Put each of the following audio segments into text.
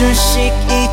하나둘씩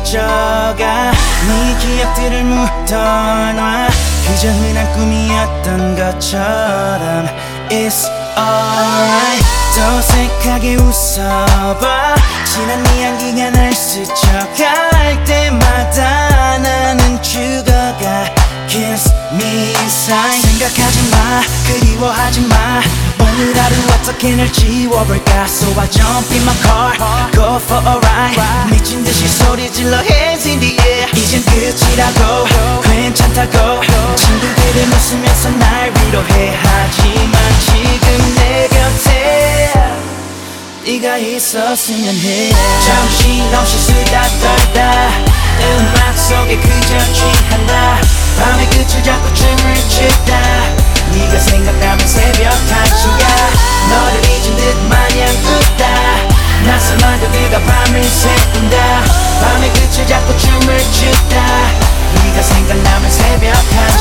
잊어가 네 기억들을 묻어놔 그저 흔한 꿈이었던 것처럼 It's alright 더 어색하게 웃어봐 지난 네 향기가 날 스쳐갈 때마다 나는 죽어가 Kiss me sign 생각하지마 그리워하지마 오늘 하루 어떻게 날 지워볼까 So I jump in my car Go for a ride 미친듯이 소리질러 hands in the air 이젠 끝이라고 괜찮다고 친구들은 웃으면서 날 위로해 하지만 지금 내 곁에 네가 있었으면 해 정신없이 수다 떨다 음악 속에 그저 취한다 밤의 끝을 잡고 춤을 추다 네가 생각나면 새벽 1시야 너를 잊은 듯 마냥 웃다 낯선 얼굴들과 밤을 새운다 밤의 끝을 잡고 춤을 추다 네가 생각나면 새벽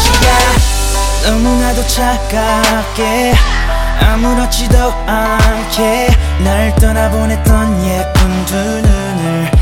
1시야 너무나도 차갑게 아무렇지도 않게 날 떠나보냈던 예쁜 두 눈을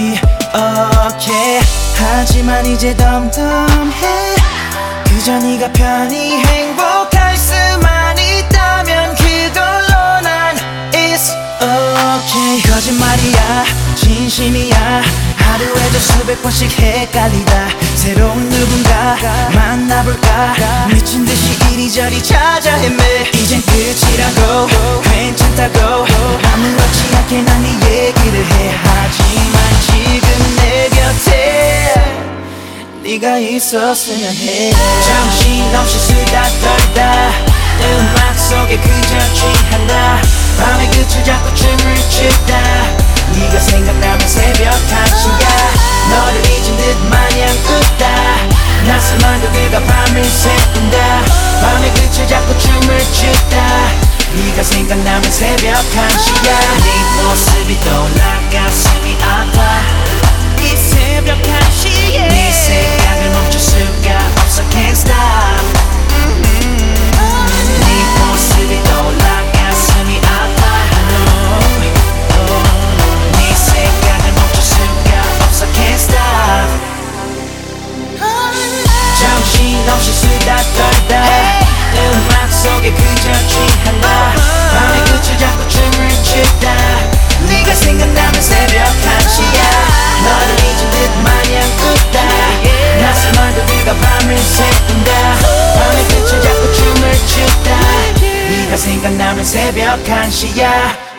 기억해 하지만 이제 덤덤해 그저 네가 편히 행복할 수만 있다면 그걸로 난 It's okay 거짓말이야 진심이야 하루에도 수백 번씩 헷갈리다 새로운 누군가 만나볼까 미친듯이 이리저리 찾아 헤매 이젠 끝이라고 괜찮다고 아무렇지 않게 난 네 얘기를 해 하지만 지금 내 곁에 네가 있었으면 해 정신없이 수다 떨다 음악 속에 그저 취한다 밤의 끝을 잡고 춤을 추다 네가 생각나면 새벽 1시야 너를 잊은 듯 마냥 웃다 낯선 얼굴들과 밤을 새운다 밤의 끝을 잡고 춤을 추다 네가 생각나면 새벽 1시야 네 모습이 떠올라 가슴이 아파 이 새벽 1시에 네 생각을 멈출 수가 없어 Can't stop 네 모습이 떠올라 가슴이 아파 네 생각을 멈출 수가 없어 Can't stop 정신없이 수다 떨다 음악 속에 그저 취한다 밤의 끝을 잡고 춤을 추다 네가 생각나면 새벽 1시야 너를 잊은 듯 마냥 웃다 낯선 얼굴들과 밤을 새운다 밤의 끝을 잡고 춤을 추다 네가 생각나면 새벽 1시야